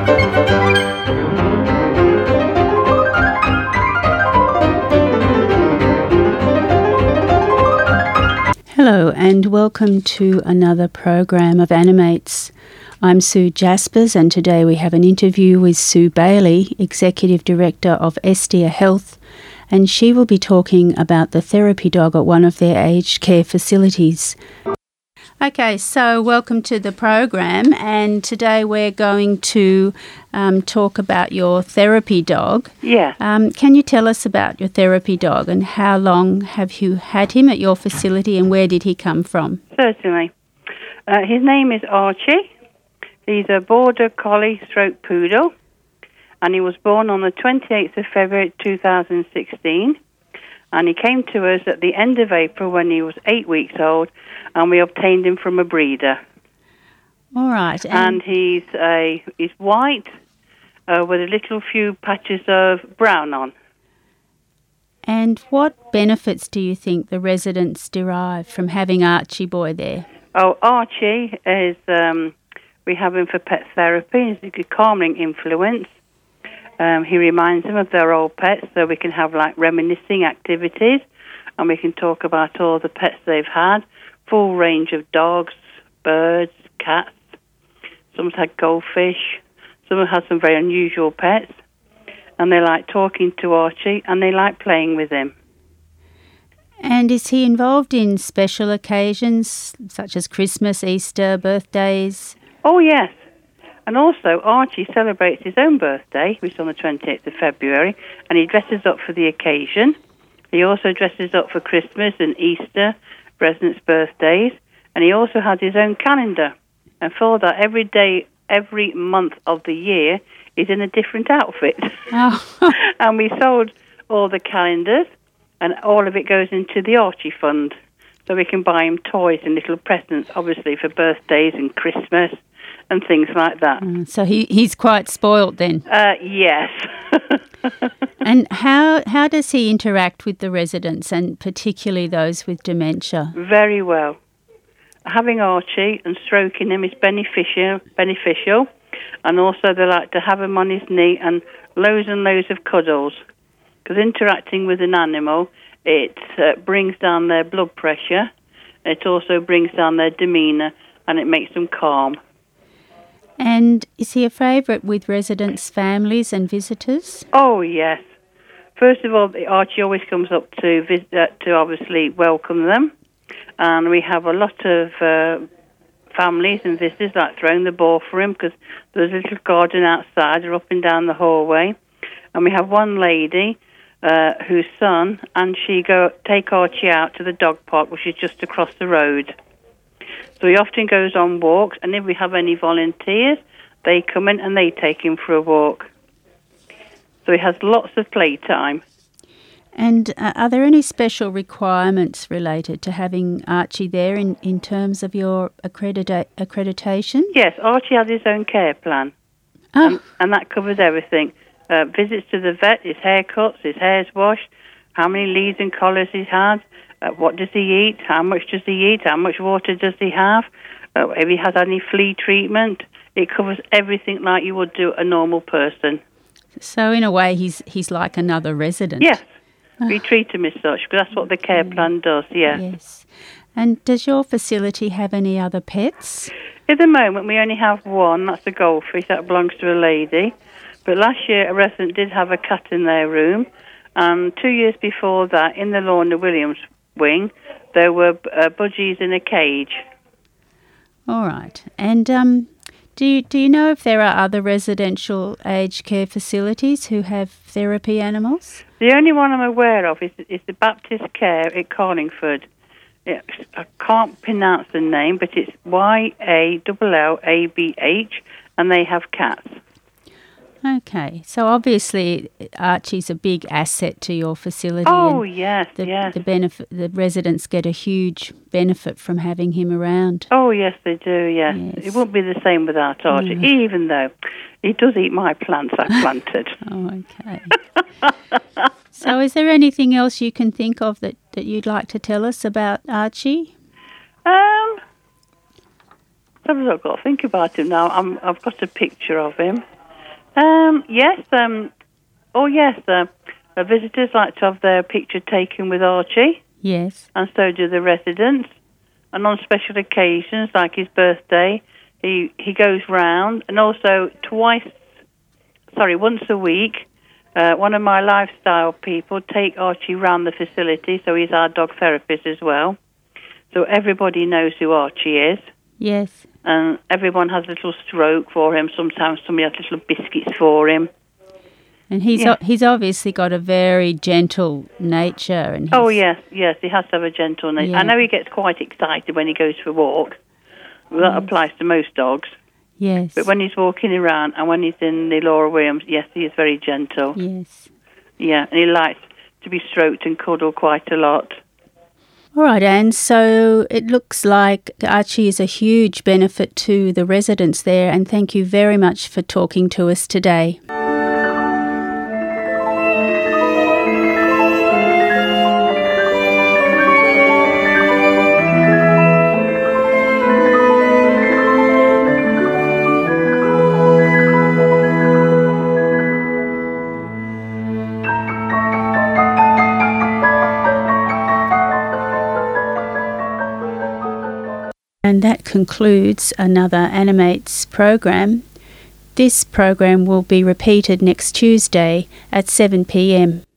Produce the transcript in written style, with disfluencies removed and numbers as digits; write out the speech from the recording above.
Hello and welcome to another program of Animates. I'm Sue Jaspers and today we have an interview with Sue Bailey, Executive Director of Estia Health, and she will be talking about the therapy dog at one of their aged care facilities. Okay, so welcome to the program, and today we're going to talk about your therapy dog. Yeah. Can you tell us about your therapy dog and how long have you had him at your facility and where did he come from? Certainly. His name is Archie. He's a border collie stroke poodle, and he was born on the 28th of February 2016, and he came to us at the end of April when he was 8 weeks old, and we obtained him from a breeder. All right. And he's white with a little few patches of brown on. And what benefits do you think the residents derive from having Archie Boy there? Oh, Archie is, we have him for pet therapy. He's a good calming influence. He reminds them of their old pets, so we can have like reminiscing activities, and we can talk about all the pets they've had. Full range of dogs, birds, cats. Some's had goldfish. Some have had some very unusual pets. And they like talking to Archie and they like playing with him. And is he involved in special occasions such as Christmas, Easter, birthdays? Oh, yes. And also Archie celebrates his own birthday, which is on the 28th of February, and he dresses up for the occasion. He also dresses up for Christmas and Easter, residents' birthdays, and he also has his own calendar. And for that, every day, every month of the year, he's in a different outfit. Oh. And we sold all the calendars, and all of it goes into the Archie Fund. So we can buy him toys and little presents, obviously, for birthdays and Christmas and things like that. So he's quite spoilt then? Yes. And how does he interact with the residents, and particularly those with dementia? Very well. Having Archie and stroking him is beneficial, and also they like to have him on his knee and loads of cuddles. Because interacting with an animal, it brings down their blood pressure, it also brings down their demeanour, and it makes them calm. And is he a favourite with residents' families and visitors? Oh, yes. First of all, Archie always comes up to visit, to obviously welcome them. And we have a lot of families and visitors like throwing the ball for him because there's a little garden outside or up and down the hallway. And we have one lady whose son and she take Archie out to the dog park, which is just across the road. So he often goes on walks, and if we have any volunteers, they come in and they take him for a walk. So he has lots of playtime. And are there any special requirements related to having Archie there in terms of your accreditation? Yes, Archie has his own care plan, and that covers everything. Visits to the vet, his haircuts, his hair's washed, how many leads and collars he's had, what does he eat, how much does he eat, how much water does he have, if he has any flea treatment. It covers everything like you would do a normal person. So in a way he's like another resident. Yes, we treat him as such because that's what the care plan does, yeah. Yes. And does your facility have any other pets? At the moment we only have one, that's a goldfish, that belongs to a lady. But last year a resident did have a cat in their room, and 2 years before that in the Lorna Williams wing there were budgies in a cage. All right. And do you know if there are other residential aged care facilities who have therapy animals? The only one I'm aware of is the Baptist Care at Carlingford. I can't pronounce the name, but it's YALLABH, and they have cats. Okay, so obviously Archie's a big asset to your facility. Oh, and yes. The residents get a huge benefit from having him around. Oh, yes, they do, yes. It wouldn't be the same without Archie, even though he does eat my plants I planted. Oh, okay. So is there anything else you can think of that you'd like to tell us about Archie? I've got to think about him now. I've got a picture of him. Yes. The visitors like to have their picture taken with Archie. Yes. And so do the residents. And on special occasions, like his birthday, he goes round. And also once a week, one of my lifestyle people take Archie round the facility, so he's our dog therapist as well. So everybody knows who Archie is. Yes. And everyone has a little stroke for him. Sometimes somebody has little biscuits for him. And he's obviously got a very gentle nature. And yes, he has to have a gentle nature. Yeah. I know he gets quite excited when he goes for a walk. Well, that applies to most dogs. Yes. But when he's walking around and when he's in the Laura Williams, yes, he is very gentle. Yes. Yeah, and he likes to be stroked and cuddled quite a lot. All right, Anne, so it looks like Archie is a huge benefit to the residents there, and thank you very much for talking to us today. And that concludes another Animates program. This program will be repeated next Tuesday at 7 p.m.